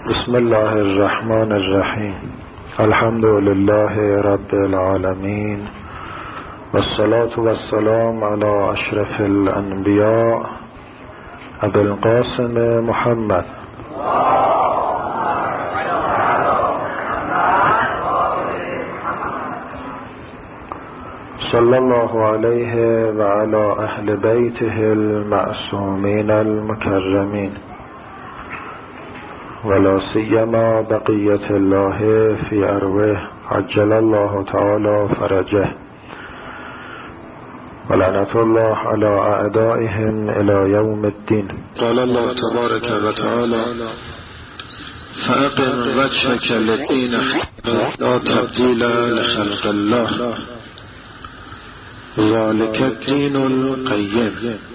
بسم الله الرحمن الرحیم. الحمد لله رب العالمین والصلاة والسلام على اشرف الانبیاء ابی القاسم محمد صلی الله علیه و علی اهل بیته المعصومین المکرمین ولا سیما بقیة الله فی ارواح عجل الله تعالی فرجه ولعنة الله على اعدائهم الى یوم الدین. قال الله تبارک و تعالی فاقم وجهک للدین لا تبدیل لخلق الله ذلك الدین القیم.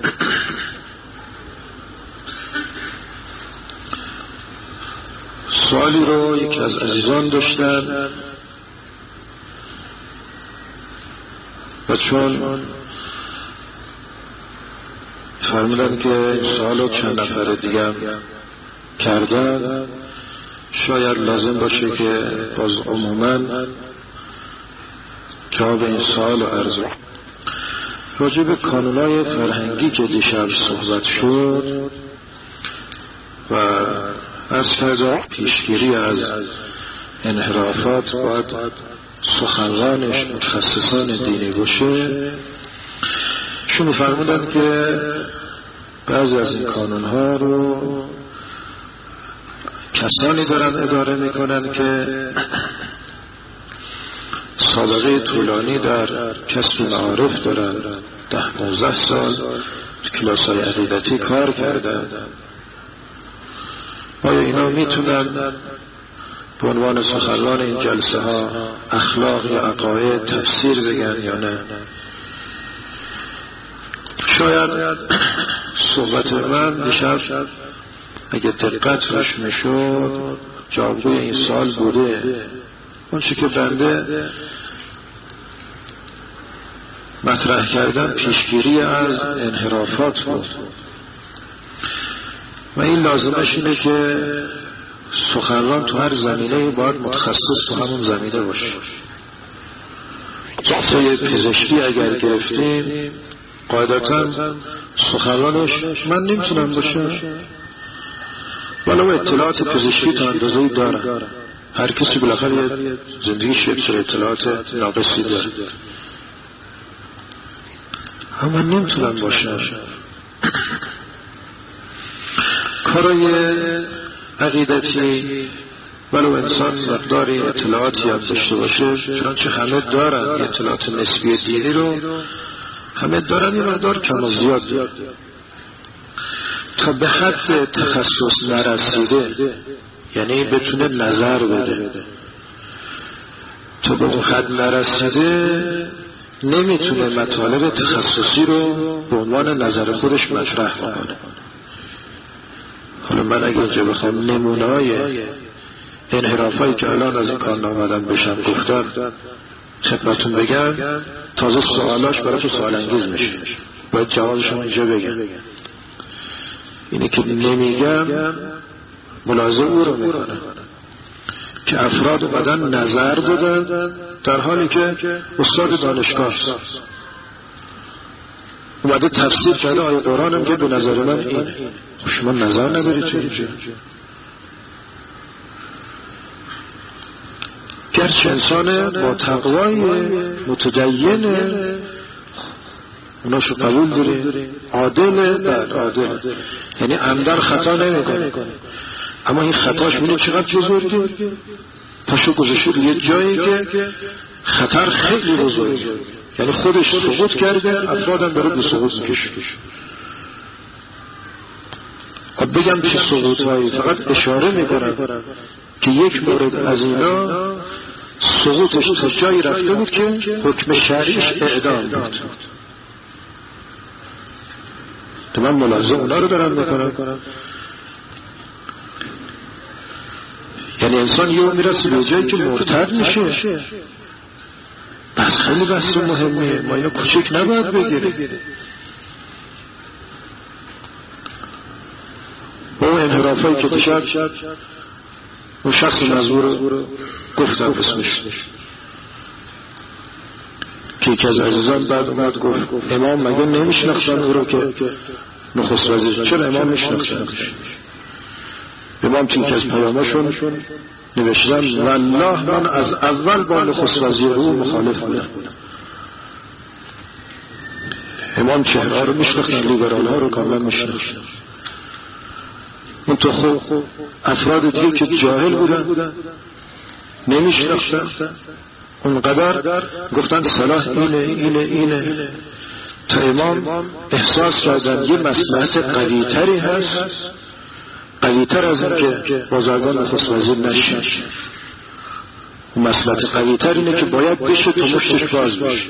سوالی رو یکی از عزیزان داشتن و چون فرمودن که این سوال رو چند نفر دیگه هم کردن شاید لازم باشه که باز عموما جواب این سوال رو عرض راجع به کانونای فرهنگی که دیشب صحبت شد و از فرض پیشگیری از انحرافات باید سخنرانش متخصصان دینی باشه. شما فرمودن که بعضی از این کانونها رو کسانی دارن اداره میکنن که سابقه طولانی در کسب معارف دارن، 10-15 سال تو کلاس‌های عقیدتی کار کردن. آیا اینا میتونن به عنوان سخنران این جلسه ها اخلاق یا عقاید تفسیر بگن یا نه؟ شاید صحبت من دیشب اگه دقت روش میشد جوابگوی این سال بوده. اون چی که بنده مطرح کردم پیشگیری از انحرافات بود و این لازمش اینه که سخنران تو هر زمینه باید متخصص تو همون زمینه باشه. جلسه پزشکی اگر گرفتیم قاعدتا سخنرانش من نمیتونم باشه ولو اطلاعات پزشکی تا اندازه‌ای دارم. هر کسی بالاخره زندگیش یک اطلاعات ناقصی داره اما من نمیتونم باشه. کارای عقیدتی ولو انسان مقداری اطلاعاتی هم داشته باشه چنانچه همه دارن اطلاعات نسبی دینی رو همه دارن یه مقدار کم و زیاد تا به حد تخصص نرسیده یعنی بتونه نظر بده تا به اون حد نرسیده نمیتونه مطالب تخصصی رو به عنوان نظر خودش مطرح کنه. حالا من اگه اینجا بخوام نمونه‌های انحرافایی که الان از این کار نامدن بشم گفتم خدمتون بگم تازه سوالاش برای تو سوال انگیز میشه باید جوابشون اینجا بگم. اینه که نمیگم ملاحظه او رو میکنه که افراد اومدن نظر دادن در حالی که استاد دانشگاه اومده تفسیر کرده آیه قرآن هم که به نظر من اینه. شما نظر نداری تو اینجا؟ گرچه انسان با تقوای متدین اوناشو قبول داره عادله بعد عادل یعنی عمدن خطا نمیکنه اما این خطاش میدونی چقدر بزرگه پاشو گذاشته یه جایی که خطر خیلی بزرگه یعنی خودش سقوط کرده افرادم داره به سقوط میکشه. خب بگم چه سقوط هایی فقط اشاره میکنم که یک مورد از اینا سقوطش تا جایی رفته بود که حکم شرعیش اعدام بود. تو من ملاحظه اونا رو دارم میکنم یعنی انسان یه میرسه به جایی که مرتد میشه. بس خیلی بحث مهمه ما اینو کوچک نباید بگیریم. با اون انحرافایی که دیشب اون شخص مزور رو گفتم اسمش که یکی از عزیزان بعد اومد گفت امام مگه نمیشناختن او رو که نخست وزیر؟ چرا امام میشناختن؟ امام توی یکی از پیاماشون نوشتن والله من از اول با نخست وزیر او مخالف بودم. امام چهره رو میشناختن، لیبرال ها رو کاملا میشناختن. اون تو خوب افراد دیگه که جاهل بودن نمیشناختن، اونقدر گفتن صلاح اینه تا امام احساس کردن یه مصلحت قوی‌تری هست، قوی‌تر از این که بازرگان نخست وزیر نشه. اون مصلحت قوی‌تر اینه که باید بشه تو مشتش باز بشه،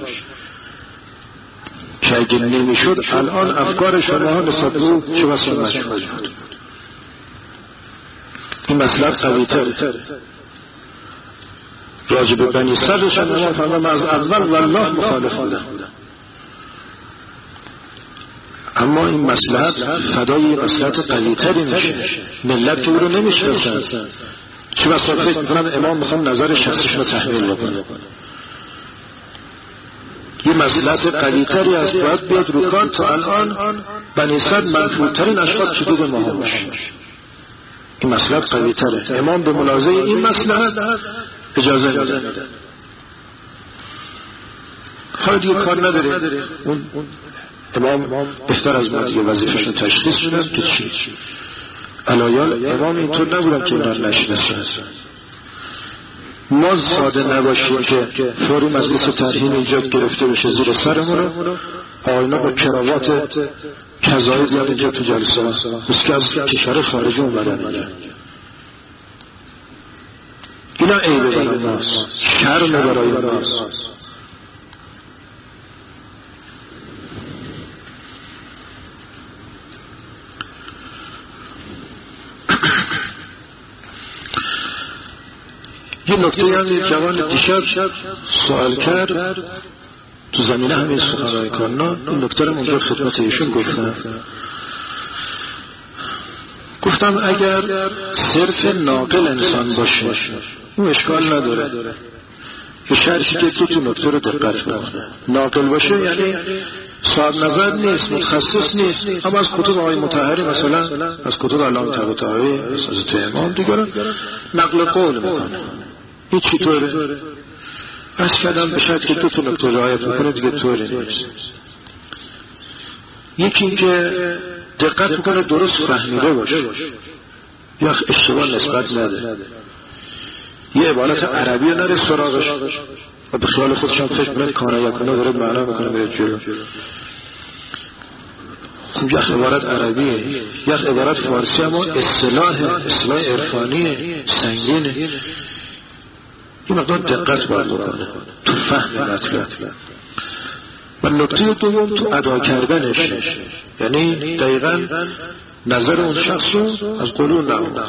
که اگه نمیشد الان افکار شما ها نسبت رو چه واسه مجهول بود. این مصلحت قوی‌تره. راجب بنی صدرش امام فرمان از اول والله مخالف بودم، اما این مصلحت فدای مصلحت قوی‌تری میشه. ملت که او رو نمیشناسن چه بسا فکر میکنن امام میخوان نظر شخصش رو تحمیل بکنه. یه مصلحت قوی‌تری از باید بیاد رو کار تا الان بنی صدر منفورترین اشخاص حدود ما ها باشه. این مصلحت قوی‌تره. امام به ملاحظه این مصلحت اجازه میده. حالا دیگه کار نداره، اون امام بهتر از ما دیگه وظیفه‌شون تشخیص میدن که چی. علایال امام اینطور نبودن که اینا نشناسن. ما ساده نباشیم که فوری مجلس ترحیم ایجاد گرفته بشه زیر سرمون رو آینا با کراوات کذایی بیاد اینجا تو جلسه بس که از کشور خارجی اومدن. اینا عیبه برای ماست، شرم برای ماست. یه نکته یعنی جوان دیشب سوال کرد تو زمینه همین سخنرانی کارنا، این نکته رو اونجا خدمت ایشون گفتم اگر صرف ناقل انسان باشه اون اشکال نداره، یه شرطی که تو نکته رو دقت بکنه. ناقل باشه یعنی صاحب نظر نیست، متخصص نیست، اما از کتب آقای مطهری مثلا از کتب علامه طباطبایی از حضرت امام دیگران نقل قول میکنه. این چطوره؟ از کردم به شرط که دو نکته رعایت میکنه دیگه طوری نیست. یکی این که دقت میکنه درست فهمیده باشه یا اشتباه نسبت نده، یه عبارت عربی نره سراغش و به خیال خودشان فکر کنه کانه یا کنه داره معنا میکنه میره جلو. خب یک عبارت عربیه، یک عبارت فارسی، اما اصطلاح عرفانی سنگینه. این مقدار دقت باید بکنه تو فهم مطلب. و نکته دوم تو ادا کردنش، یعنی دقیقاً نظر اون شخص رو از قلون نمونه.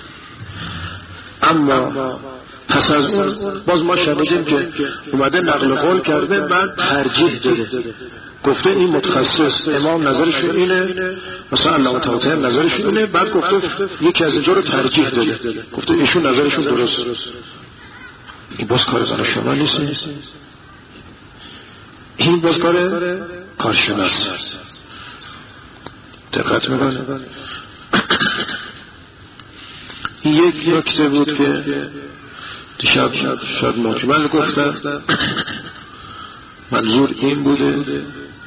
اما پس از اون باز ما شنیدیم که اومده نقل قول کرده بعد ترجیح داده، گفته این متخصص امام نظرشون اینه، مثلا علامه طباطبایی نظرشون اینه، بعد گفته یکی از اینجا رو ترجیح داده، گفته ایشون نظرشون درست. این باز کار زن شما نیست، این باز کار کارشناس. دقت میکنه. یک نکته بود که دیشب شاید مجمل گفتم، منظور این بوده،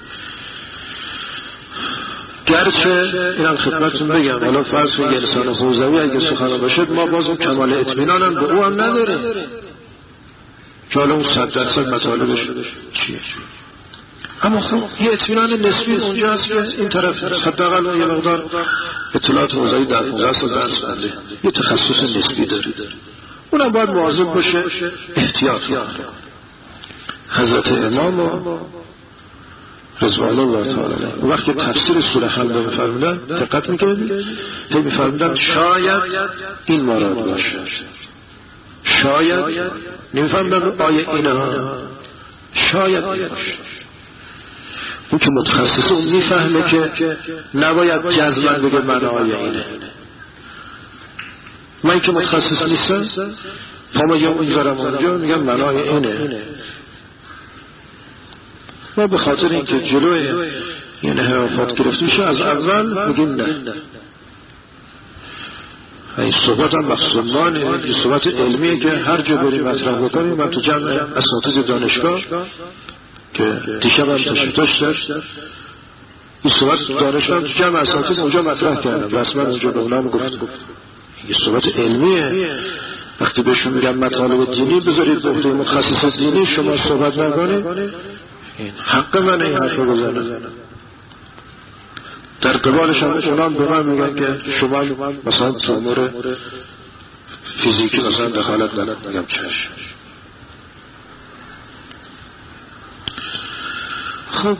گرچه اینم خدمتتون بگم حالا فرض کنید یه انسان حوزوی اگه سخن باشد ما باز اون کمال اطمینان هم به او هم نداریم که حالا اون 100% مطالبش چیه، اما خب یه اطمینان نسبی اونجا هست که این طرف حداقل یه مقدار اطلاعات حوزوی در 15 سال درس بنده یه تخصص نسبی داره، اونم باید مواظب باشه، احتیاط کنه. حضرت امام رضوان الله تعالی وقتی تفسیر سوره حمد می‌فرمودن دقت می‌کردید، می‌فرمودن شاید این مراد باشه، شاید نمی‌فهمم آیه اینا، شاید باشه. اون که متخصص اون می‌فهمه که نباید جزماً بگه من آیه اینه، من که متخصص نیستم پامو یا میذارم اونجا میگم معنای اینه. ما به خاطر اینکه جلوی این انحرافات گرفته میشه از اول میگیم نه. این صحبت هم مخصوصان این صحبت علمیه که هر جا بریم مطرح بکنیم. من تو جمع اساتید دانشگاه که دیشب هم تشریف داشت این صحبت دانشگاه تو جمع اساتید اونجا مطرح کردم، رسما اونجا به اونام گفت این صحبت علمیه. وقتی بهشون میگم مطالب دینی بذارید به عهده متخصص دینی، شما صحبت نکنید، این حق من این حرف رو بزنم. در قبالش هم اونام به من میگن که شما مثلا تو امور فیزیکی مثلا دخالت ندارید. میگم چشم. خب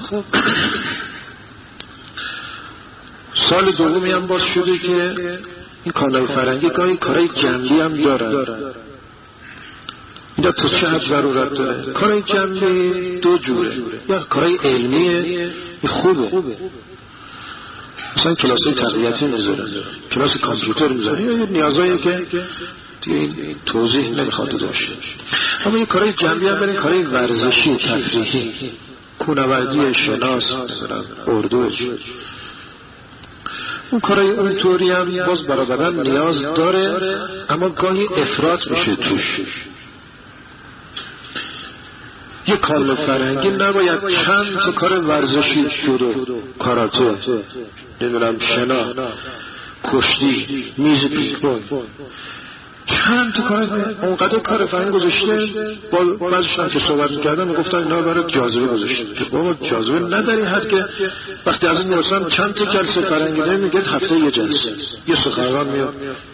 سال دومی هم باز شده که این کانال فرنگی گاهی کارهای جنبی هم دارن. اینا تو چه حد ضرورت داره؟ کارهای جنبی دو جوره، یا کارهای علمیه خوبه، مثلا کلاسای تربیتی میذارن، کلاس کامپیوتر میذارن، یا نیازایی که دیگه این توضیح نمیخواد داده باشه. اما یه کارهای جنبی هم برین، کارهای ورزشی تفریحی، کوهنوردی، شناس، مثلا اردو، اون کارهای اونطوری هم باز برای بدن نیاز داره، اما گاهی افراط میشه توش. یه کانال فرهنگی نباید چند تا کار ورزشی جودو، کاراته، نمیدونم شنا، کشتی، میز پیک بال، چند تا کار اونقدر کار فرهنگ گذاشته. با بعضیشون که صحبت میکردم میگفتن اینا برای جاذبه گذاشته. که بابا جاذبه نداری، حد که وقتی از این میرسن چند تا جلسه فرهنگی داریم میگه هفته یه جلسه یه سخنران میاد.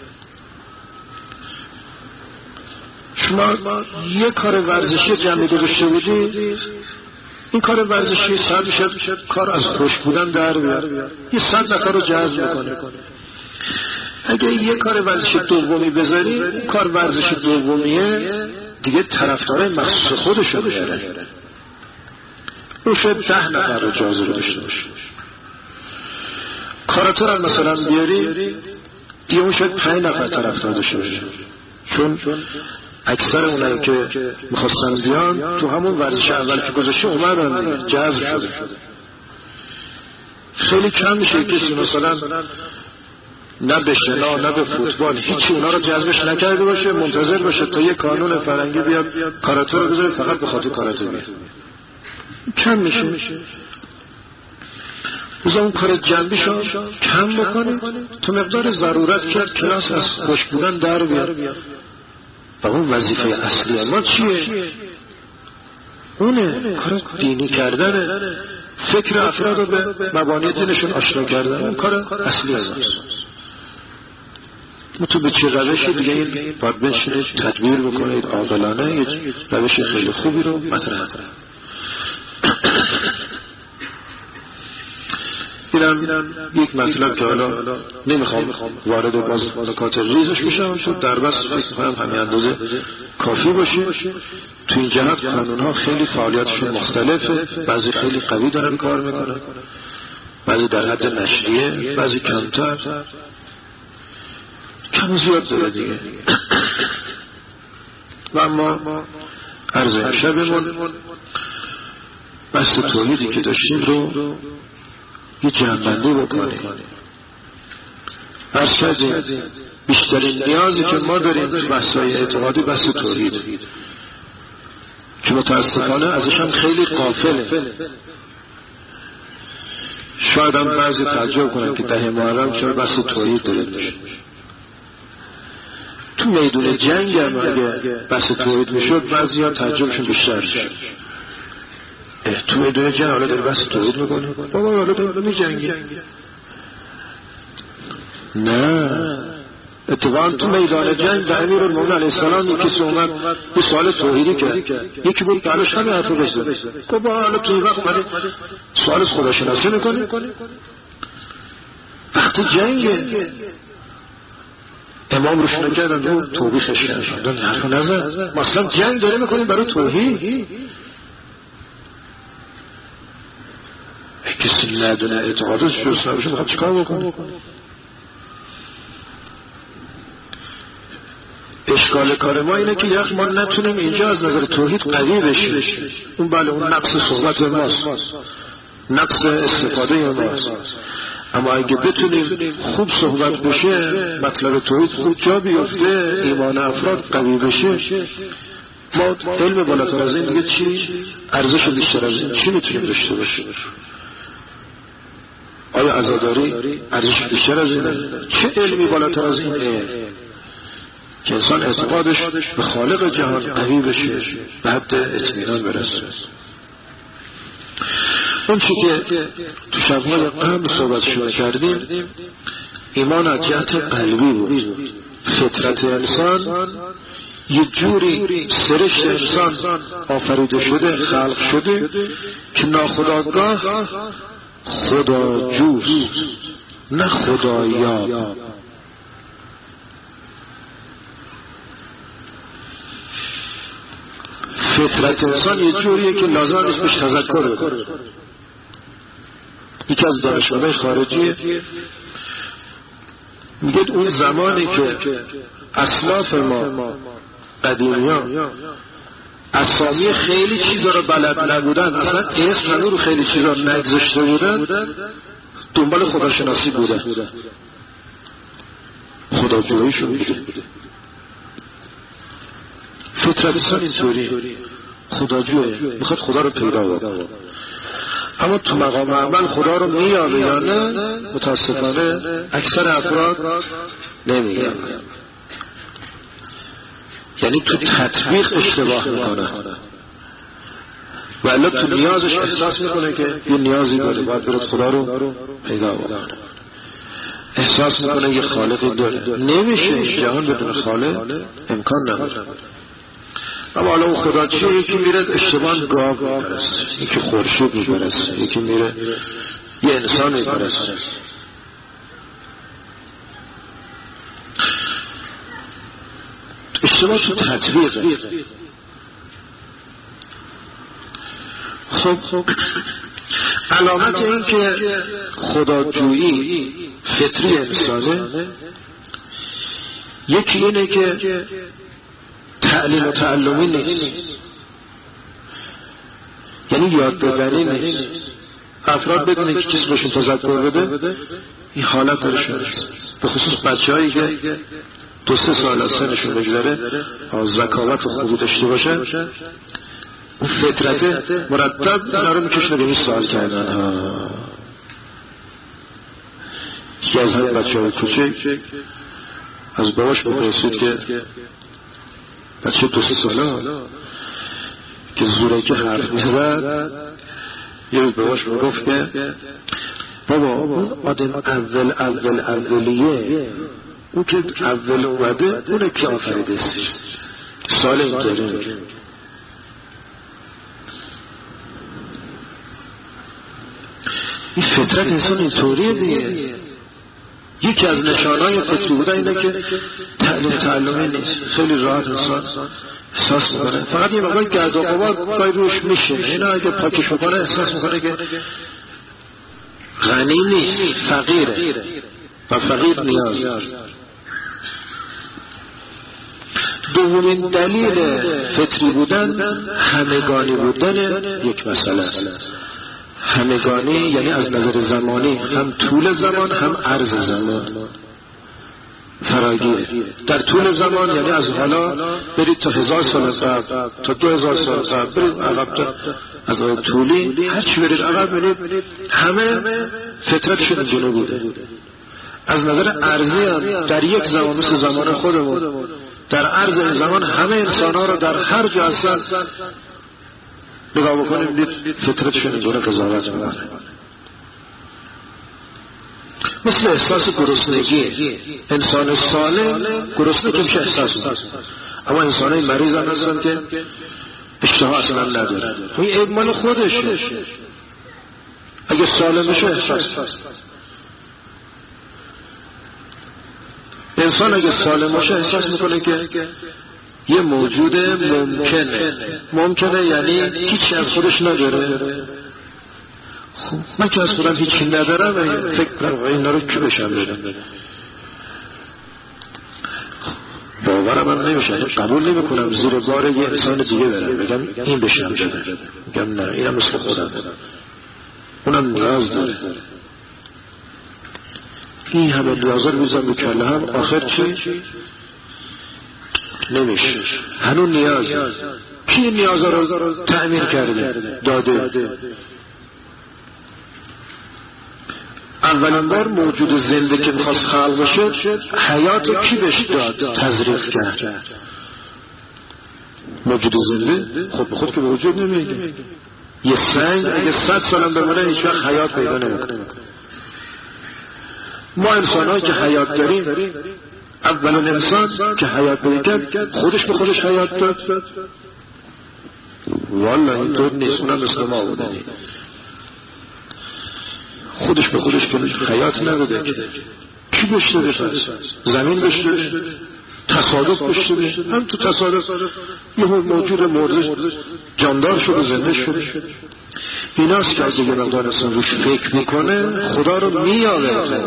شما یه کار ورزشی جمعی گذاشته بودی، این کار ورزشی صد شد کار از خوش بودن در بیار، یه 100 نفر رو جذب میکنه. اگه یه کار ورزشی دومی بذاری، کار ورزشی دومیه دیگه طرفدار مخصوص خودشو بیاره، اون شاید 10 نفر رو جذب داشته باشه. کاراته رو مثلا بیاری دیگه اون شاید 5 نفر طرفدار داشته باشه، چون اکثر اونایی که میخواستن بیان تو همون ورزش اول که گذاشته اومدن، جذب شده. خیلی کم میشه کسی مثلا نه به شنا نه به فوتبال هیچی اونا رو جذبش نکرده باشه، منتظر باشه تا یه کانون فرنگی بیاد کاراته رو بذاره فقط به خاطر کاراته بیاد. کم میشه. بذار اون کار جنبیشو کم بکنه، تو مقدار ضرورت کرد کلاس از خوش بودن در بیار. و اون وظیفه اصلی ما چیه؟ اونه کار دینی کردنه، فکر افراد رو به مبانی دینشون آشنا کردن، اون کار اصلی از ما. تو به چه روشی دیگه این باید بشینید تدبیر بکنید عاقلانه، یه روش خیلی خوبی رو مطرح کنید. اینم یک مطلب که حالا نمیخوام وارد باز نکات ریزش بشم، چون در بس فکر کنم همین اندازه کافی باشه. تو این جهت قانونها خیلی فعالیتشون مختلفه، بعضی خیلی قوی دارن کار میکنن، بعضی در حد نشریه، بعضی کمتر، کم زیاد داره دیگه. و اما عرض امشبمون بحث تولیدی که داشتیم رو یه جمع‌بندی بکنیم. عرض کردیم بیشترین نیازی که ما داریم تو بحث‌های اعتقادی بحث توحید، که متاسفانه ازش هم خیلی غافله. شاید هم بعضی تعجب کنن که 10 محرم چرا بحث توحید دارید میشه. تو میدون جنگ هم اگه بحث توحید میشد بعضی ها تعجبشون بیشتر میشد. تو میدون جنگ حالا داری بحث توحید میکنی؟ بابا حالا داری میجنگی؟ نه، اتفاقا تو میدان جنگ به امیرالمومنین علیه السلام یکی اومد یه سوال توحیدی کرد، یکی بود بلاش همین حرف رو بزد. بابا حالا تو این وقت اومدی سوال خداشناسی میکنی؟ وقتی جنگه امام روش نکردن و توبیخش کردن، حرف نزد. مثلا جنگ داره میکنیم برای توحید؟ کسی ندونه اعتقادش جز نباشه میخواد چیکار بکنه؟ اشکال کار ما اینه که یک ما نتونیم اینجا از نظر توحید قوی بشیم. اون بله اون نقص صحبت ماست، نقص استفاده ماست، اما اگه بتونیم خوب صحبت بشه، مطلب توحید خوب جا بیفته، ایمان افراد قوی بشه، ما علم بالاتر از این دیگه چی؟ ارزش بیشتر از این چی میتونیم داشته باشیم؟ آیا عزاداری ارزش بیشتر از اینه؟ چه علمی بالاتر از اینه که انسان اعتقادش به خالق جهان قوی بشه، به حد اطمینان برسه؟ اون چی که تو شبهای قبل صحبتشون کردیم، ایمان از جهت قلبی بود. فطرت انسان یه جوری سرشت انسان آفریده شده، خلق شده که ناخودآگاه خداجوست نه خدایاب. فطرت انسان یه جوریه که لازم نیست بهش تذکر بده. یکی از دانشمندان خارجی میگه اون زمانی که اسلاف ما قدیمیان اسامی خیلی چیزا رو بلد نبودن، اصلا اسم رو خیلی چیزا نگذاشته بودن، دنبال خداشناسی بودن، خداجوییشون بوده. فطرت انسان اینطوری خداجویه، میخواد خدا رو پیدا بکنه، اما تو مقام عمل خدا رو میابه یا نه؟ متاسفانه اکثر افراد نمیگن، یعنی تو تطبیق اشتباه میکنه، ولی تو نیازش احساس میکنه که یه نیازی داره، باید برد خدا رو پیدا بکنه، احساس میکنه یه خالقی داره. نمیشه جهان بدون خالق، امکان نداره. اما حالا اون خدا چیه؟ یکی میره اشتباه گاو میپرسه، یکی خورشید میپرسه، یکی میره یه انسان میپرسه. اشتباه تو تطبیقه. خب علامت این که خداجویی فطری انسانه، یکی اینه که تعلیم و تعلمی نیست، یعنی یاد دادنی نیست. افراد بدونه که کسی بهشون تذکر بده، این حالت دارشون، به خصوص بچه هایی که 2-3 سال از سنشون بگذره، ذکاوت و خوبی داشته باشه، اون فطرت مرتب اینا رو میکشنه به این سوال کردن. یکی از همین بچه های کوچک از باباش بپرسید که بچه 2-3 ساله که زورکی حرف میزد، یه روز باباش میگفت که بابا اون آدم اولیه، اون که اول اومده اونه که آفریده است. سال اینطوری این فطرت انسان اینطوریه دیگه. یکی از نشانهای فطری بودن اینه که تعلمی نیست. خیلی راحت انسان احساس میکنه، فقط یه مقدار گرد و غبار گاهی روش میشه، اینا اگه پاکش بکنه احساس میکنه که غنی نیست، فقیره و فقیر نیاز. دومین دلیل فطری بودن همگانی بودن یک مسئله است. همگانی یعنی از نظر زمانی هم طول زمان هم عرض زمان فراگیره. در طول زمان یعنی از حالا برید تا 1000 سال قبل، تا 2000 سال قبل برید عقب، تا از حالا طولی هر چی برید عقب برید، همه فطرتشون اینجوری بوده. از نظر عرضی هم در یک زمان مثل زمان خودمون، در عرض این زمان همه انسان ها رو در هر جا هستن نگاه بکنیم دید فطرتشون اینجوری قضاوت میکنه. مثل احساس گرسنگی، انسان سالم گرسنه که میشه احساس میکنه، اما انسان های مریض هم هستن که اشتها اصلا نداره. این عیب مال خودشه، اگه سالم بشه احساس میکنه. انسان اگه سالم باشه احساس میکنه که یه موجود ممکنه یعنی هیچی از خودش نداره. خب من که از خودم هیچی ندارم، فکر کنم اینا رو کی بشم بدم. باورم هم نمیشه، قبول نمیکنم زیر بار یه انسان دیگه برم بگم این بشم بده، بگم نه اینم مثل خودم، اونم نیاز داره. این همه نیازه رو بیزن به کله هم، آخر چی؟ نمیشه. هنون نیاز کی نیازه رو تأمین کرده داده؟ اولین بار موجود زنده که میخواست خلق بشه حیات رو کی بهش داد؟ تزریق کرد. موجود زنده خود به خود که وجود نمیده. یه سنگ اگه 100 سالم بمونه هیچ وقت حیات پیدا نمیکنه. ما انسان‌هایی که حیات داریم، اولین انسان که حیات پیدا کرد خودش به خودش حیات داد؟ والله اینطور نیست، اونم مثل ما بوده. خودش به خودش که حیات نداده که کی بشته بشه؟ زمین بشته بشه؟ تصادف بشته بشه؟ هم تو تصادف یه موجود مرده جاندار شده زنده شده. ایناست که از دیگه مقدار انسان روش فکر میکنه خدا رو میاره.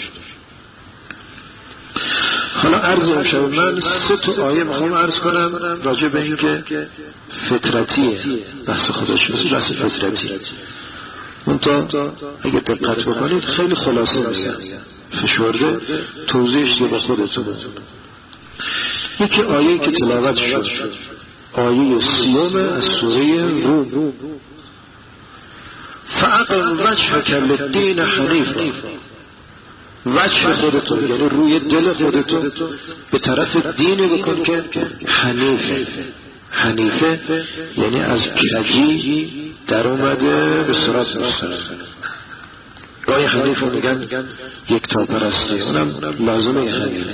حالا عرض امشب من 3 تا آیه میخوام عرض کنم راجع به این که فطرتیه بحث خداش، مثل بحث فطرتی. اون تا اگه دقت بکنید خیلی خلاصه میگم، فشرده توضیحش دیگه با خودتون. یکی آیه که تلاوت شد، آیه 30 از سوره روم، فاقم وجهک للدین حنیفا. وجه خودتون یعنی روی دل خودتون به طرف دینی بکن که حنیفه. حنیفه یعنی از کجی در اومده به صراط مستقیم. گاهی حنیفه میگن یکتا پرستی، اونم لازمه همینه.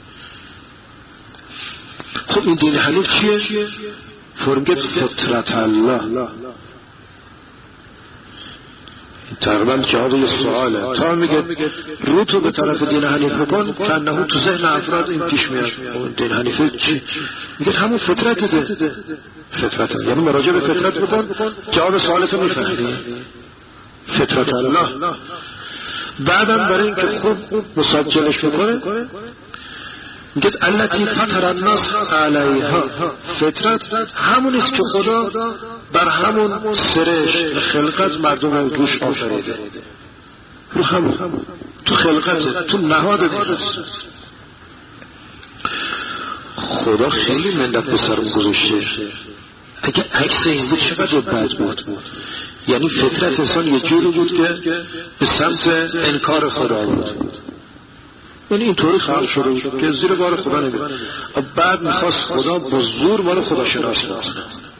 خب این دین حنیف چیه؟ فرمگت فطرت الله. تقریبا جواب یه سواله. تا میگه رو تو به طرف دین حنیف بکن، کنه تو ذهن افراد این پیش میاد اون دین حنیفه چی؟ میگه همون فطرت ده. فطرت یعنی مراجعه به فطرت بکن، جواب سوالتو میفهمی. فطرت الله. بعدم برای اینکه خوب مسجلش بکنه میگه التی فطر الناس علیها. فطرت همونیست که خدا بر همون سرش خلقت مردم رو روش آفریده. رو همون تو خلقت تو نهاد دیگه خدا خیلی منت به سرم گذاشته. اگه عکس این بود چقدر بد بود. یعنی فطرت انسان یه جوری بود که به سمت انکار خدا بود، یعنی اینطوری خلق شده بود که زیر بار خدا نمید. بعد میخواست خدا با زور ما رو خدا شناس بکنه.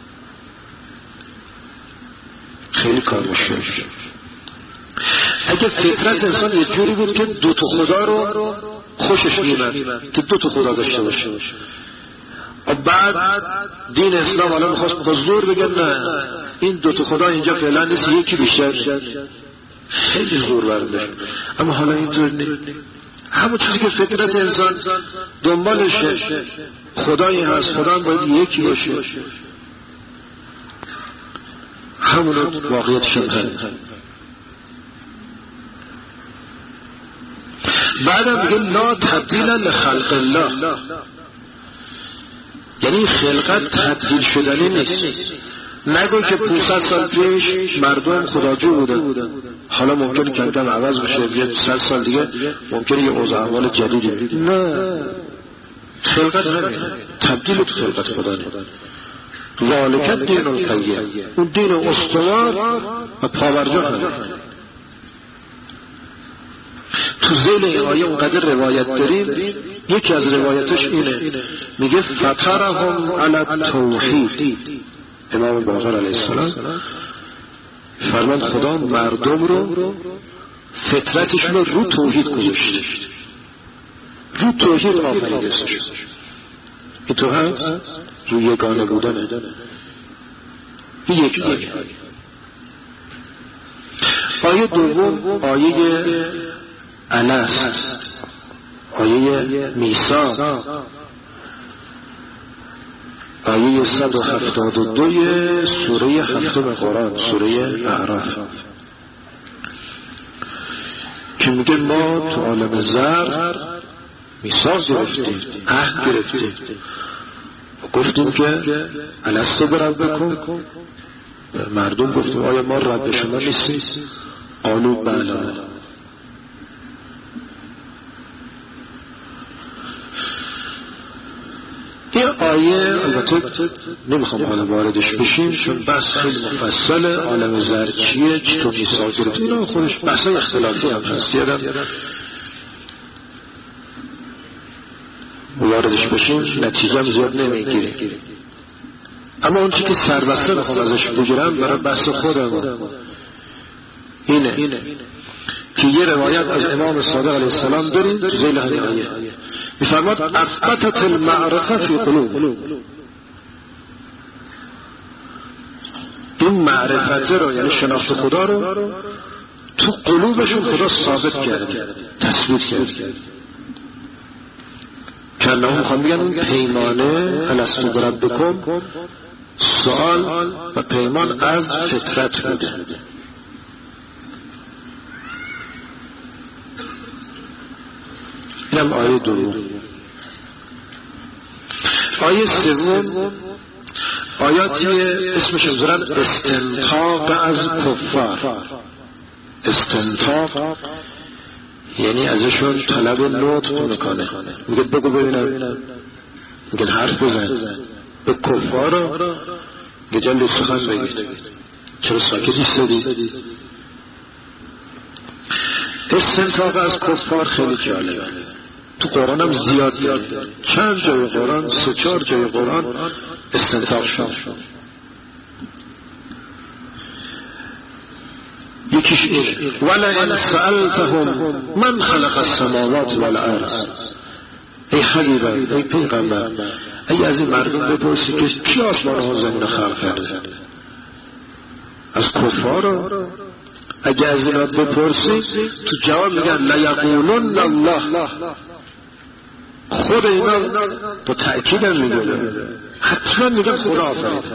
خیلی کار مشکل شد. اگه فطرت انسان یه جوری بود که 2 تا خدا رو خوشش میاد که 2 تا خدا داشته باشه، بعد دین اسلام الان میخواست با زور بگه نه این 2 تا خدا اینجا فعلا نیست، یکی بیشتر. خیلی زور برده. اما حالا اینطور نیست. همون چیزی که فطرت انسان دنبالشه، خدایی هست، خدا هم باید یکی باشه، همون واقعیت شده. بعدم میگه لا تبدیل لخلق الله. یعنی خلقت تبدیل شدنی نیست. نگو که 500 سال پیش مردم خداجو بودن، حالا ممکنه کم کم عوض بشه، یه 100 سال دیگه ممکنه یه اوضاع احوال جدیدی. نه، خلقت همین تبدیل تو خلقت خدا نیست. ذالک الدین القیم، اون دین استوار و پاورجا همین. تو ذیل این آیه اونقدر روایت داریم، یکی از روایتش اینه، میگه فطرهم علی التوحید. امام باقر علیه السلام فرمان خدا مردم رو فطرتشون رو توحید گذاشته، رو توحید آفریده شد. این تو هست رو یگانه بودنه. این یک آیه. آیه دوم آیه الست، آیه میثاق، آیه 172 سوره 7 قرآن، سوره اعراف، که میگه ما تو عالم زر میثاق گرفتیم، عهد گرفتیم، گفتیم که الست بربکم، مردم گفتیم آیا ما رب شما نیستیم؟ قالوا بلی. این آیه البته نمیخوام حالا واردش بشیم چون بحث خیلی مفصل، عالم زرچیه، چطور میثاق گرفت، اینا خودش بحث اختلافی هم هست، یادم واردش بشیم نتیجه هم زیاد نمیگیره. اما اون چی که سربسته بخوام ازش بگیرم برای بحث خودم اینه که یه روایت از امام صادق علیه السلام داریم تو ذیل همین آیه میفرماد اثبتت المعرفه فی قلوب، این معرفت رو یعنی شناخت خدا رو تو قلوبشون خدا ثابت کرده، تثبیت کرده. که الله میخوام بگن اون پیمانه الست بربکم سوال و پیمان از فطرت بوده. اینم آیه دوم. آیه سوم آیاتی اسمش دارن استنطاق از کفار. استنطاق یعنی ازشون طلب نطق میکنه، میگه بگو ببینم، میگه حرف بزن به کفار، میگه جلوی سخن بگید، چرا ساکت ایستادی؟ استنطاق از کفار خیلی جالبه، تو قرآن هم زیاد داره، چند جای قرآن، 3-4 جای قرآن استنطاق شد. یکیش اینه ولئن سألتهم من خلق السماوات والارض، ای حبیبه، ای پیغمبر، ای از این مردم بپرسی که کی آسمان ها زمین خلق کرده؟ از کفار. اگه از اینا بپرسی تو جواب میگن لیقولن الله، خود اینا با تأکید هم میگن، حتما میگن خدا آفرید.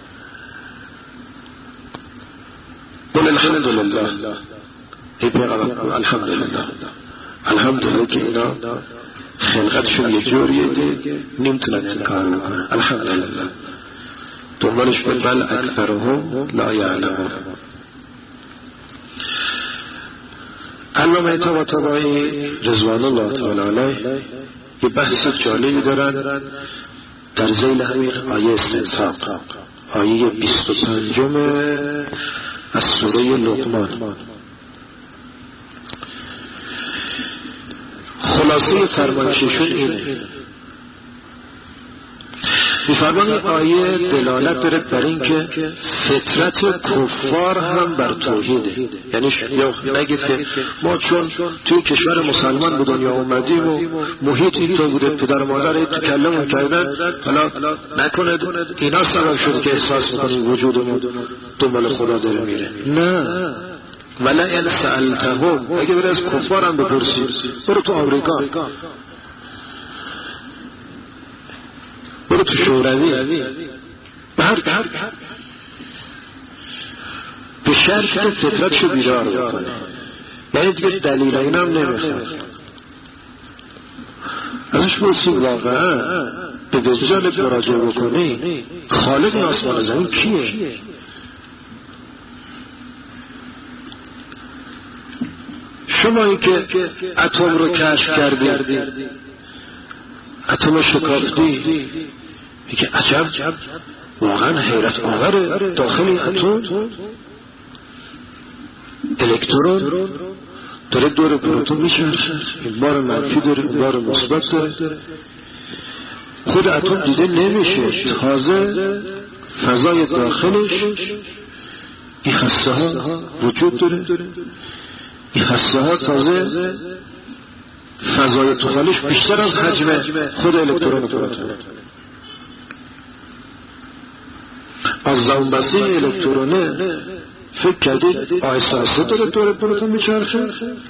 قل الحمدلله، ای پیغمبر الحمدلله، الحمدلله که اینا خلقتشون یه جوریه که نمیتونن این کار بکنن، الحمدلله. دنبالش بل اکثرهم لا یعلمون. علامه طباطبایی رضوان الله تعالی علیه یه بحث جالبی دارن در ذیل همین آیه استنطاق، آیه 25 از سوره لقمان. خلاصه فرمایششون اینه، میفرمان این آیه دلالت داره بر این که فطرت کفار هم بر توحیده. یعنی نگید که ما چون توی کشور مسلمان به دنیا اومدیم و محیط اینطور بوده، پدر و مادر تکلم کردن، حالا نکنه اینا سبب شده که احساس میکنیم وجودمون دنبال خدا داره میره. نه، ولئن سألتهم، اگه بره از کفار هم بپرسید، برو تو آمریکا، برو تو شوروی، به شرط که فطرتشو بیدار بکنه، یعنی دیگه دلیل این هم نمیخواد. ازش پرسید واقعا به دجال مراجعه بکنی خالق آسمان زمین کیه؟ شمایی که اتم رو کشف کردی، اتم شکافتی، میگه عجب، واقعا حیرت آوره، داخل این اتم الکترون داره دور پروتون میشه، این بار منفی داره، این بار مثبت داره، خود اتم دیده نمیشه، تازه فضای داخلش این خسته ها وجود داره، این خسته ها تازه فضای داخلش بیشتر از حجم خود الکترون پروتون. از زنبسه الکترونه فکر کردید آهسته داره دور پروتون میچرخه؟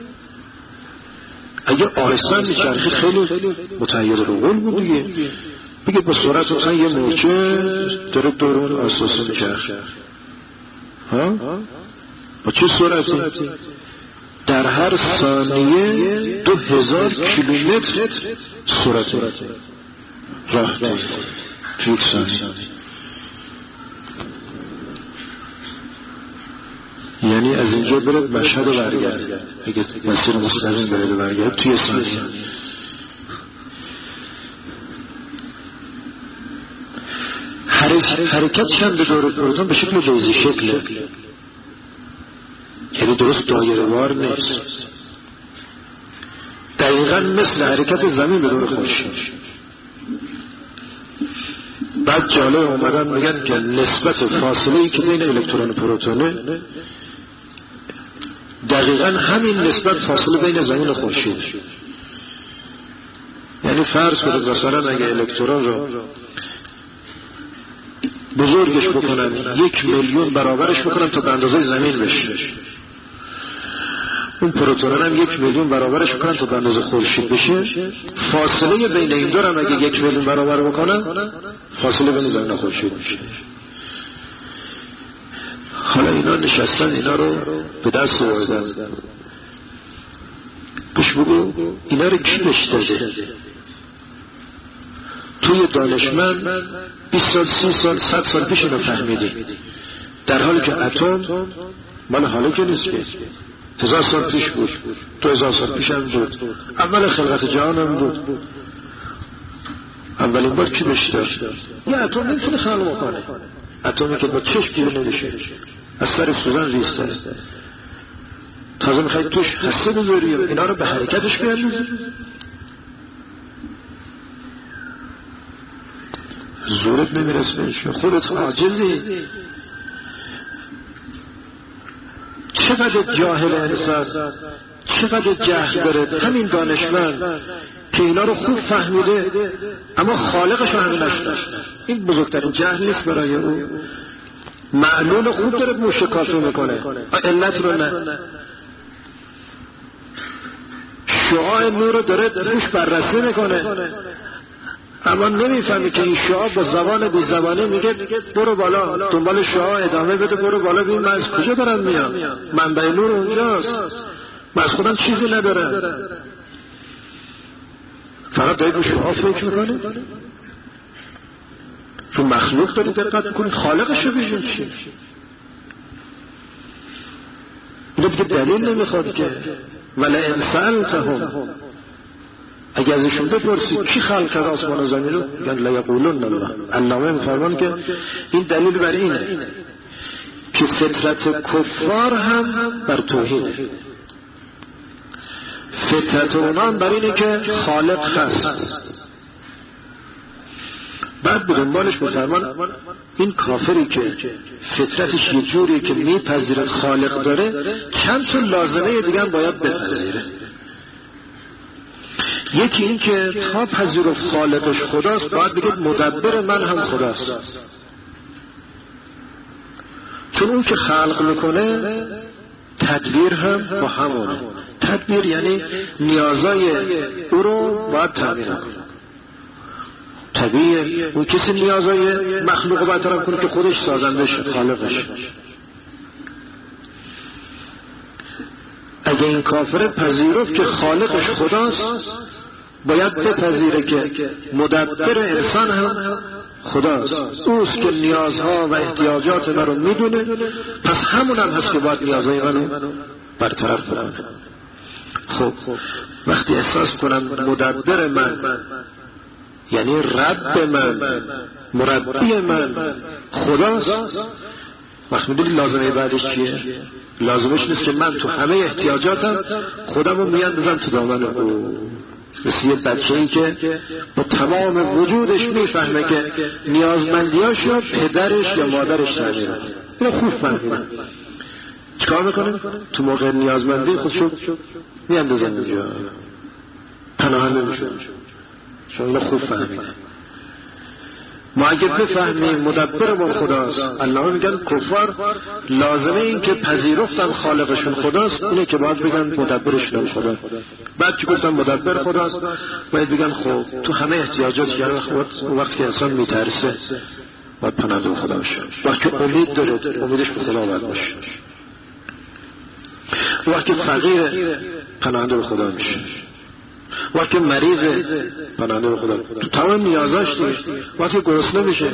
اگه آهسته میچرخه خیلی متحیر العقول بود دیگه، بگه با سرعت مثلا یه مورچه داره دور اون آهسته میچرخه، ها؟ با چه سرعتی؟ در هر ثانیه 2000 کیلومتر سرعت راه داره تو یک ثانیه. یعنی از اینجا بره مشهد برگرد، اگه مسیر مستقیم بره برگرد توی ثانیه. حرکت چند به دور پروتون به شکل بیضی شکله، یعنی درست دایره وار نیست، دقیقا مثل حرکت زمین به دور خورشید. بعد جالب اومدن میگن که نسبت فاصله ای که بین الکترون و پروتونه دقیقا همین نسبت فاصله بین زمین و خورشید. یعنی فرض کنید مثلا اگه الکترون رو بزرگش بکنن 1,000,000 برابرش بکنن تا به اندازه زمین بشه، اون پروتون هم 1,000,000 برابرش بکنن تا به اندازه خورشید بشه، فاصله بین این دو هم اگه 1,000,000 برابر بکنن فاصله بین زمین و خورشید میشه. حالا اینا نشستن اینا رو به دست آوردن، بهش بگو اینا رو کی بهش داده؟ توی دانشمند 20 سال 30 سال 100 سال پیش اینو فهمیدی، در حالی که اتم مال حالا که نیست که 1000 سال پیش بود، 2000 سال پیش هم بود، اول خلقت جهان هم بود. اولین بار کی بهش داد؟ یه اتم نمیتونه خلق بکنه، اتمی که با چشم دیده نمیشه، از سر سوزن ریسته، تازه میخوای توش حسه بذاری اینا رو به حرکتش بیاندازی. زورت نمیرسه، خودت عاجزی. چقدر جاهل انسان، چقدر جهل داره همین دانشمند که اینا رو خوب فهمیده اما خالقش رو همین نشناخته. این بزرگترین جهل نیست برای او؟ معلول خوب داره موشکافی میکنه، علت رو نه. شعاع نور رو داره روش بررسی میکنه اما نمیفهمی که این شعاع با زبان بی زبانه میگه برو بالا، دنبال شعاع ادامه بده، برو بالا ببین من از کجا دارم میام، منبع نور اونجاست، من از خودم چیزی ندارم. فقط داری به شعاع فکر میکنی؟ تو مخلوق داری دقت میکنی، خالقش رو ببین چی. اینو دیگه دلیل نمیخواد که ولی انسانتهم، اگه ازشون بپرسید کی خلق کرد آسمان و زمین رو، میگن لیقولون الله. علامه میفرمان که این دلیل بر اینه که فطرت کفار هم بر توحیده، فطرت اونا هم بر اینه که خالق هست. بعد به دنبالش میفرمان این کافری که فطرتش یه جوریه که میپذیرد خالق داره، چند تا لازمه دیگه هم باید بپذیره. یکی این که تا پذیرفت خالقش خداست باید بگید مدبر من هم خداست، چون اون که خلق میکنه تدبیر هم با همونه. تدبیر یعنی نیازای او رو باید تامین کنه. طبیعیه اون کسی نیازای مخلوق رو برطرف کنه که خودش سازنده شه، خالقش. اگه این کافر پذیرفت که خالقش خداست باید بپذیره که مدبر انسان هم خداست، اوست که نیازها و احتیاجات من رو میدونه، پس همون هم هست که باید نیازهای من رو برطرف کنه. خب وقتی احساس کنم مدبر من یعنی رب من، مربی من خداست، وقت میدونی لازمه بعدش چیه؟ لازمش نیست که من تو همه احتیاجاتم خودم رو میاندازم تو دامن او، مثل یه بچه‌ای که با تمام وجودش میفهمه که نیازمندیاش رو پدرش یا مادرش تامین کنه. اینو خوب فهمیدن. چیکار میکنه؟ تو موقع نیازمندی خودشو میاندازن اونجا، پناهنده میشه، چون اینو خوب فهمیدن. ما اگه بفهمیم مدبر ما خداست، الله میگن کفار لازمه این که پذیرفتن خالقشون خداست اینه که باید بگن مدبرشون خدا. بعد که گفتن مدبر خداست باید بگن خب تو همه احتیاجات یعنی وقتی که انسان میترسه باید پناهنده خدا باشه، وقتی امید داره امیدش به خدا باید باشه. وقتی فقیر پناهنده به خدا میشه، وقتی مریض پناهنده به خدا، تو تمام نیازاش دیگه. وقتی گرسنه میشه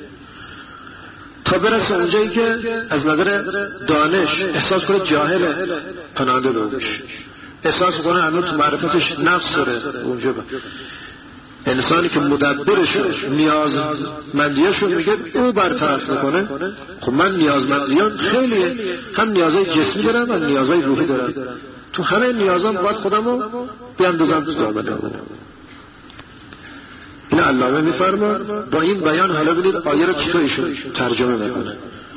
تا برسه اونجایی که از نظر دانش احساس کنه جاهله، پناهنده به میشه. احساس کنه هنوز تو معرفتش نفس داره، اونجا انسانی که مدبرشو نیازمندیاشو میگه او برطرف میکنه. خب من نیازمندیان خیلیه، هم نیازهای جسمی دارم هم نیازهای روحی دارم، تو همه نیازام باید خودمو بیاندازم تو دامنه او. این علامه میفرما با این بیان حالا ببینید آیه رو چطور ایشون ترجمه میکنه.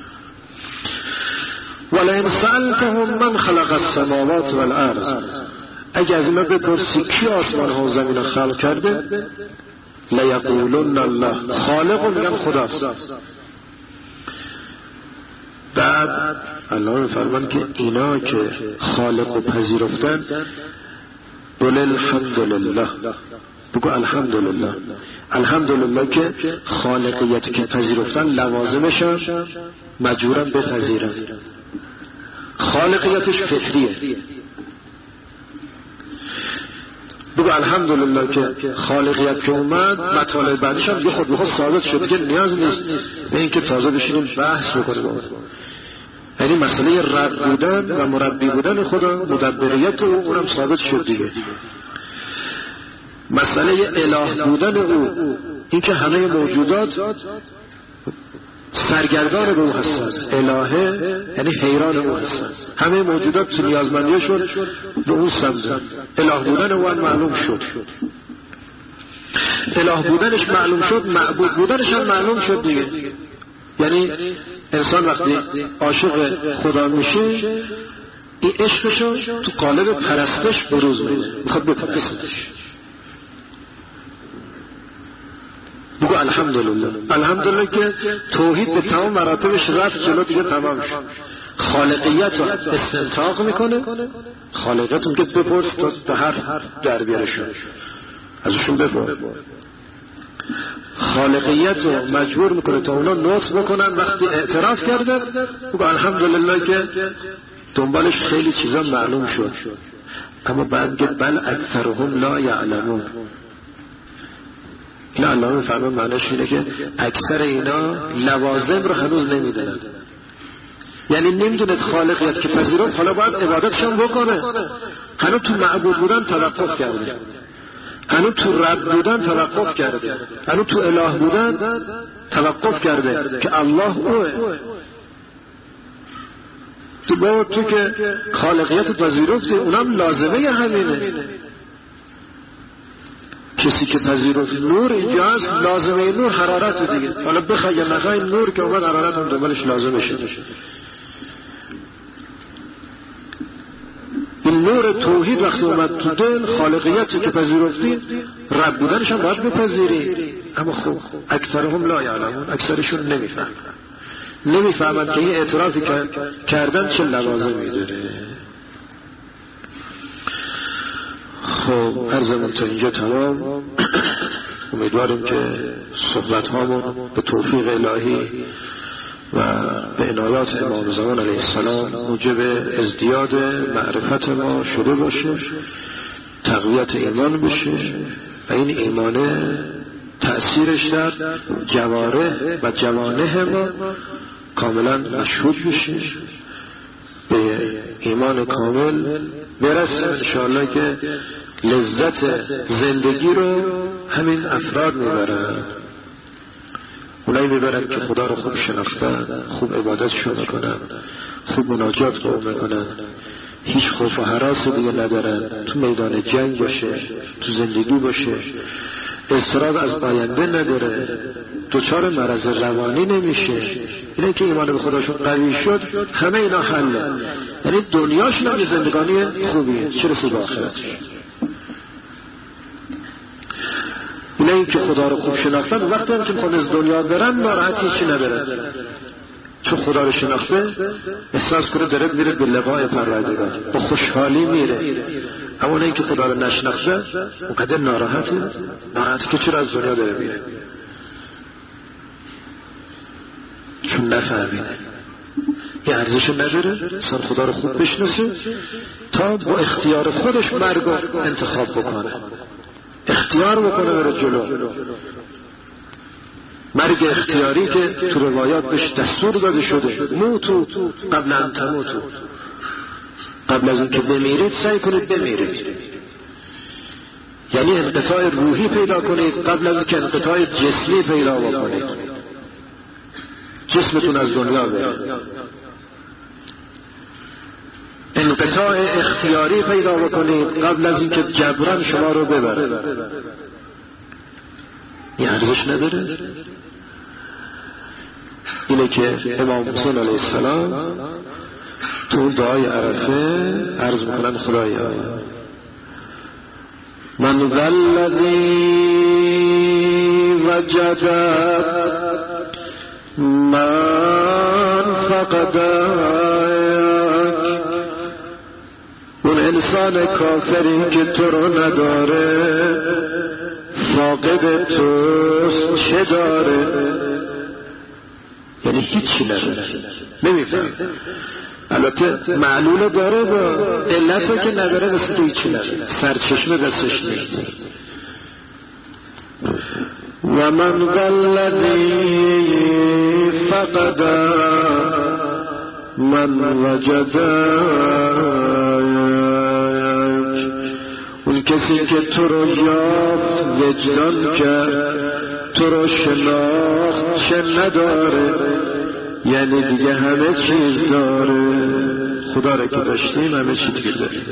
ولئن سألتهم من خلق السماوات والارض، اگه از اینا بپرسی کی آسمان ها و زمین رو خلق کرده، لیقولن الله، خالق میگن خداست. بعد الله میفرمان که اینا که خالق و پذیرفتن، قل الحمدلله، بگو الحمدلله. الحمدلله که خالقیت که پذیرفتن لوازمشن مجبورن بپذیرن. خالقیتش فطریه. بگو الحمدلله که خالقیت که اومد، مطالب بعدش هم یه خود به خود ثابت شد که نیاز نیست به این که تازه بشینیم بحث بکنیم. یعنی مسئله رب بودن و مربی بودن خدا، مدبریت او، اونم ثابت شد دیگه. مسئله اله بودن او، این که همه موجودات سرگردان به او هستند، الهه یعنی حیران او هستند، همه موجودات تو نیازمندیشون به او سمدن. اله بودن او معلوم شد، اله بودنش معلوم شد، معبود بودنش هم معلوم شد دیگه. یعنی انسان وقتی عاشق خدا میشه، این عشقشو تو قالب پرستش بروز میده، میخواد بپرستش. بگو الحمدلله. الحمدلله که توحید به تمام مراتبش رفت جلو دیگه، تمام شد. خالقیت رو استنطاق میکنه، خالقیت رو که بپرس تا حرف در بیارشون، ازشون بپرس. خالقیت رو مجبور میکنه تا اونا نطق بکنن. وقتی اعتراف کردن بگو الحمدلله که دنبالش خیلی چیزا معلوم شد. اما بعد که بل اکثرهم لا یعلمون، این الله میفرمان معنیش اینه که اکثر اینا لوازم رو هنوز نمیدونن. یعنی نمیدونه خالقیت که پذیرفت، حالا باید عبادتشون بکنه. هنوز تو معبود بودن توقف کرده، هنوز تو رب بودن توقف کرده، هنوز تو اله بودن توقف کرده که الله اوه. تو که خالقیت پذیرفتی، اونم لازمه همینه. کسی که پذیرفت نور اینجا هست، لازمه نور حرارت دیگه. حالا بخوای یا نخوای نور که اومد، حرارت هم دنبالش لازمه شد. این نور توحید وقتی اومد تو دل، خالقیتی که پذیرفتی، رب بودنش هم باید بپذیری. اما خب اکثرهم لا یعلمون، اکثرشون نمیفهمند که این اعترافی کردن چه لوازمی داره. خب عرضمون تا اینجا تمام. امیدواریم که صحبت هامون به توفیق الهی و به عنایات امام زمان علیه السلام موجب ازدیاد معرفت ما شده باشه، تقویت ایمان بشه و این ایمانه تأثیرش در جوارح و جوانح ما کاملا مشهود بشه، به ایمان کامل برسه انشاءالله که لذت زندگی رو همین افراد میبرن. اونایی میبرن که خدا رو خوب شناختن، خوب عبادتشون میکنن، خوب مناجات رو میکنن، هیچ خوف و هراس دیگه ندارن، تو میدان جنگ باشه، تو زندگی باشه، اضطراب از آینده نداره، دچار مرض روانی نمیشه. اینه که ایمان به خداشون قوی شد، همه اینا حله. یعنی دنیاش نمی زندگانی خوبیه، چه رسید آخرتش. اینه که خدا رو خوب شناختن، وقتی هم که میخوان از دنیا برن ناراحتی چی نداره، چون خدا رو شناخته احساس کنه داره میره به لقای پروردگار، با خوشحالی میره. اما اونه که خدا رو نشناخته اونقدر ناراحتی که چرا از دنیا داره میره، چون نفهمیده. یه ارزشو نداره انسان خدا رو خوب بشناسه تا با اختیار خودش مرگ رو انتخاب بکنه، اختیار بکنه بره جلو. مرگ اختیاری که تو روایات بهش دستور داده شده، موتو قبل ان تموتو، قبل از اینکه بمیرید سعی کنید بمیرید، یعنی انقطاع روحی پیدا کنید قبل از اینکه انقطاع جسمی پیدا بکنید، جسمتون از دنیا بره. انقطاع اختیاری پیدا بکنید قبل از اینکه جبران شما رو ببره. این ارزش نداره؟ اینه که امام حسین علیه السلام تو دعای عرفه عرض میکنن خدایا من والذی وجدت من فقدک، اون انسان کافری که تو رو نداره فاقد توست چه داره؟ یعنی هیچی نداره، نمیفهم. البته معلول داره با علت که نداره، مثل هیچی نداره، سرچشمه دستش نیست. و من والذی فقد من وجدک، اون کسی که تو رو یافت وجدان کرد، تو رو شناخت چه نداره؟ یعنی دیگه همه چیز داره. خدا را که داشتیم همه چیز دیگه داریم،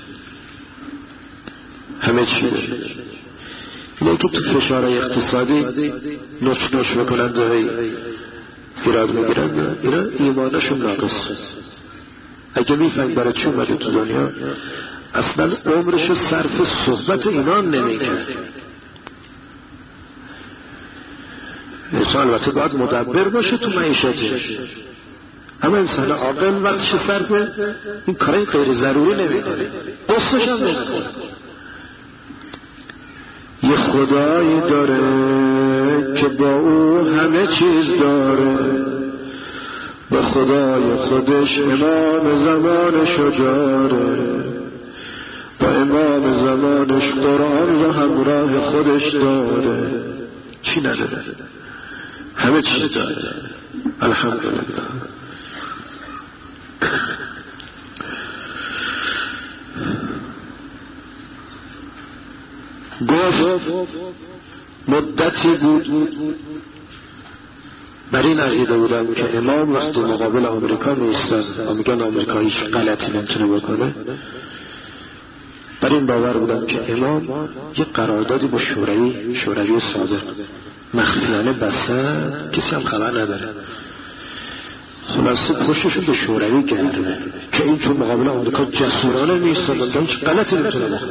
همه چیز داریم. اینه که تو فشارهای اقتصادی نوش بکنن داری ایراد میگیرن، اینا ایمانشون ناقص. اگه میفهم برای چون اومده تو دنیا اصلا عمرشو صرف صحبت اینا نمیکرد. انسان البته باید مدبر باشه تو معیشتش، اما انسان عاقل وقتش صرف این کارای غیر ضروری نمیکنه، قصهش هم نمیکنه. یه خدایی داره که با او همه چیز داره، به خدای خودش امام زمانشو داره، با امام زمانش قرآن رو همراه خودش داره. چی نداره؟ همه چیز داره. الحمدلله. گفت مدتی بود بر این عقیده بودم که امام وقتی مقابل آمریکا میستن و میگن آمریکا هیچ غلطی نمیتونه بکنه، بر این باور بودم که امام یه قراردادی با شوروی صادق مخفیانه بستن، کسی هم خبر نداره. خلاصه پشتشون به شوروی گرده که این چون مقابل آمریکا جسورانه میستن و هیچ غلطی نمیتونه بکنه.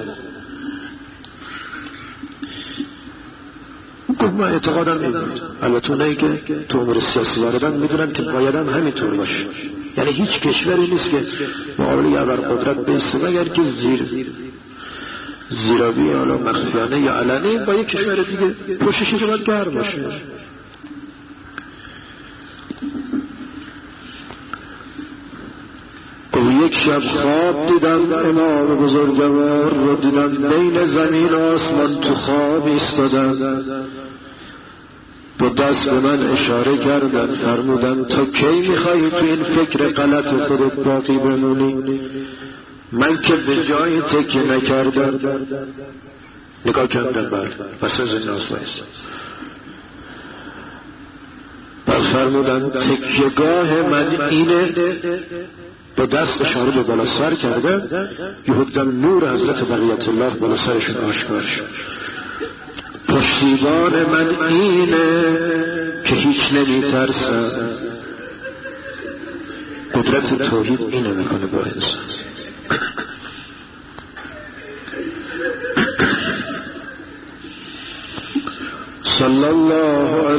گفت من اعتقادم این بود. البته اونایی که تو امور سیاسی واردن میدونن که باید هم همینطور باشه، یعنی هیچ کشوری نیست که مقابل یه ابرقدرت بیسته مگر که زیرابی حالا مخفیانه یا علنی با یک کشور دیگه پشتش که باید گرم باشه. یک شب خواب دیدم امام بزرگوار رو دیدم بین زمین و آسمان تو خواب ایستادن، با دست به من اشاره کردن، فرمودن تا کی میخوایی تو این فکر غلط خودت باقی بمونی؟ من که به جای تکیه نکردم. نگاه کردم بله بس از این آسوایست. پس فرمودن تکیهگاه من اینه، با دست اشاره به بالا سر کرده، یهو دیدم نور حضرت بقیت الله بالا سرشون آشکار شد. پشتیبان من اینه که هیچ نمیترسم. قدرت توحید اینه میکنه با انسان. صلی الله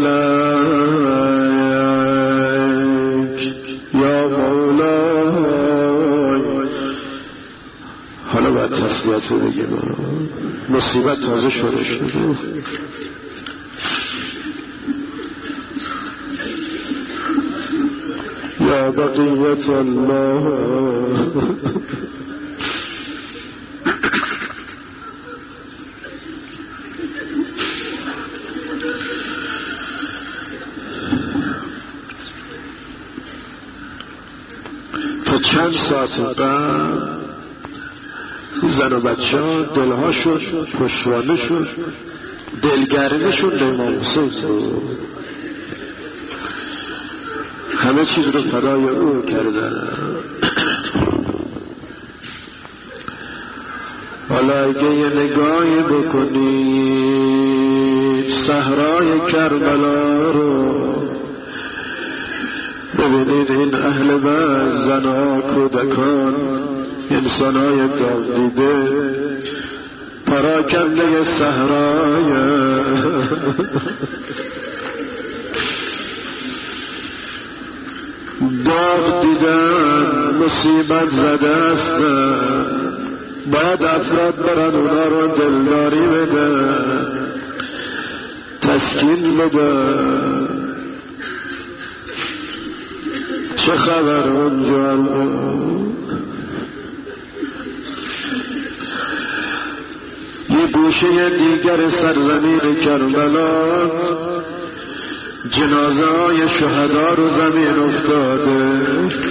علیک یا مولای. حالا باید تسلیت رو بگیم، مصیبت تازه شده شده. یا بقیت الله تا چند ساعت بعد زن و بچه ها دلهاشون پشتوانه شد، دلگرمیشون به امام حسین بود، همه چیز رو فدای او کردن. حالا اگه یه نگاهی بکنید صحرای کربلا رو ببینید، این اهل بیت، زنها، کودکان، انسانهای داغ دیده، پراکنده صحرای داغ دیدن، مصیبت زده هستن. باید افراد برن اونا رو دلداری بدن، تسکین بدن. چه خبر اونجا؟ یه گوشه دیگر سرزمین کربلا جنازه های شهدا رو زمین افتاده.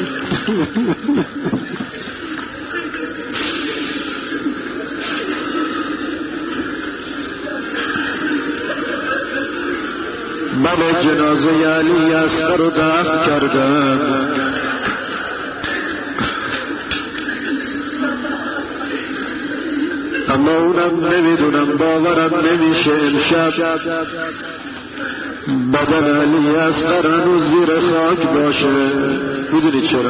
من جنازه علی اصغر رو دفن کردم، اما اونم نمیدونم، باورم نمیشه امشب بدن علی اصغر هنوز زیر خاک باشه. میدونی چرا؟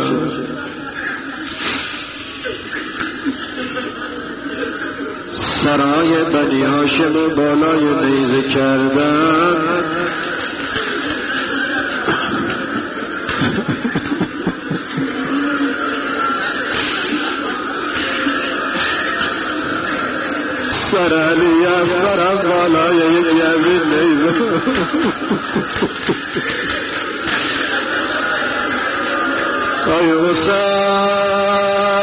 سرای بنی هاشم بالای نیزه کردن، سر علی اصغر بالای یک یزید نیزه. آی حسین،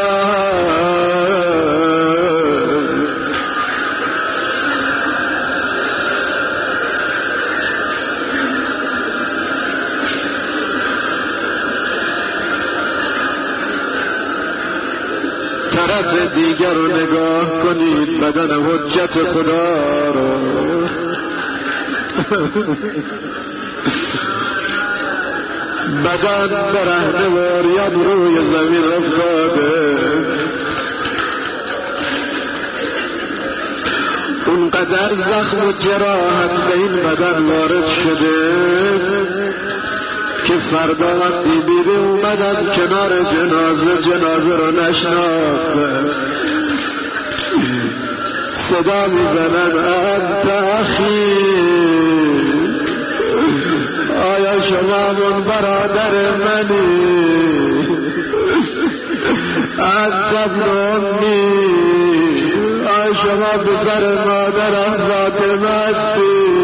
طرف دیگر رو نگاه کنید، بدن حجت خدا رو. بدن برهنه وارید روی زمین افتاده، اونقدر زخم و جراحت به این بدن وارد شده که فردا وقتی بیبی اومدن کنار جنازه رو نشناخت، صدا میزنن انت اخی، آیا شما من برادر منی؟ انت ابن امی، آیا شما پسر مادرم فاطمه هستی؟